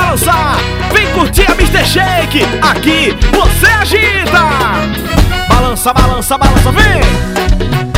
balança. Vem curtir a Mr. Shake, aqui você agita. Balança, balança, balança, vem.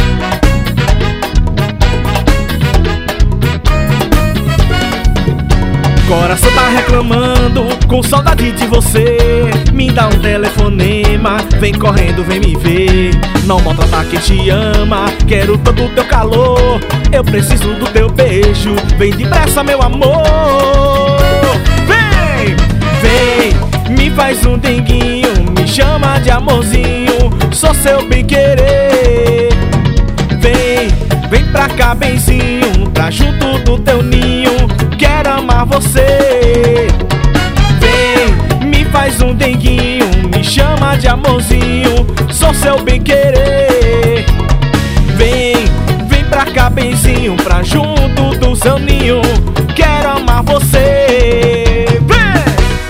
Coração tá reclamando, com saudade de você. Me dá um telefonema, vem correndo, vem me ver. Não maltrata quem te ama, quero todo o teu calor. Eu preciso do teu beijo, vem depressa meu amor. Vem, vem, me faz um denguinho, me chama de amorzinho, sou seu bem querer. Vem, vem pra cá benzinho, pra junto do teu ninho, quero amar você. Vem, me faz um denguinho, me chama de amorzinho, sou seu bem querer. Vem, vem pra cá benzinho, pra junto do seu ninho, quero amar você. Vem!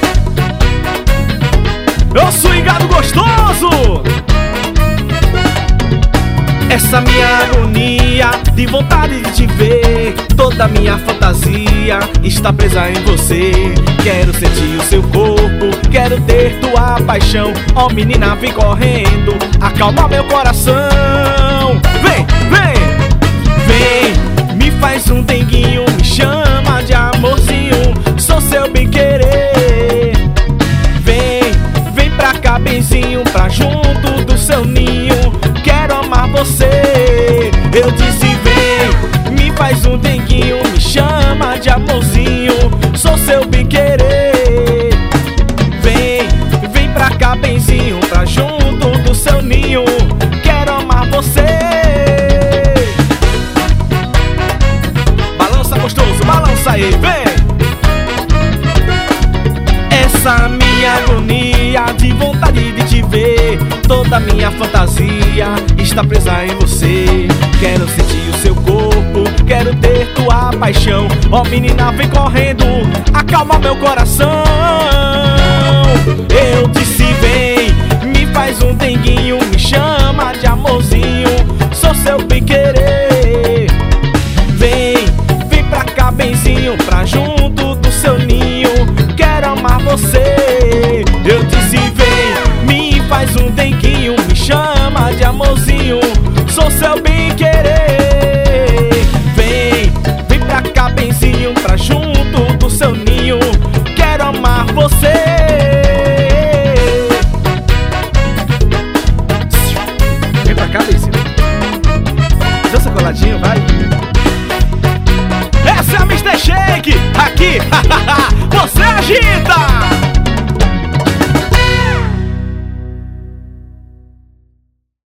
Eu sou swingado gostoso. Essa minha agonia de vontade de te ver, toda minha fantasia está presa em você. Quero sentir o seu corpo, quero ter tua paixão. Ó menina, vem correndo, acalma meu coração. Vem, vem, vem, me faz um denguinho, me chama de amorzinho, sou seu bem querer. Vem, vem pra cá benzinho, pra junto do seu ninho, quero amar você. Eu disse vem, me faz um denguinho, me chama de amorzinho, sou seu bem querer. Vem, vem pra cá benzinho, pra junto do seu ninho, quero amar você. Balança gostoso, balança aí, vem. Essa minha agonia de vontade de te ver, toda minha fantasia está presa em você. Quero sentir o seu corpo, quero ter tua paixão. Ó menina, vem correndo, acalma meu coração. Eu disse vem, me faz um denguinho, me chama de amorzinho, sou seu bem querer. Vem, vem pra cá benzinho, pra junto do seu ninho, quero amar você. Eu disse vem, me faz um denguinho, me chama de amorzinho, sou seu bem querer.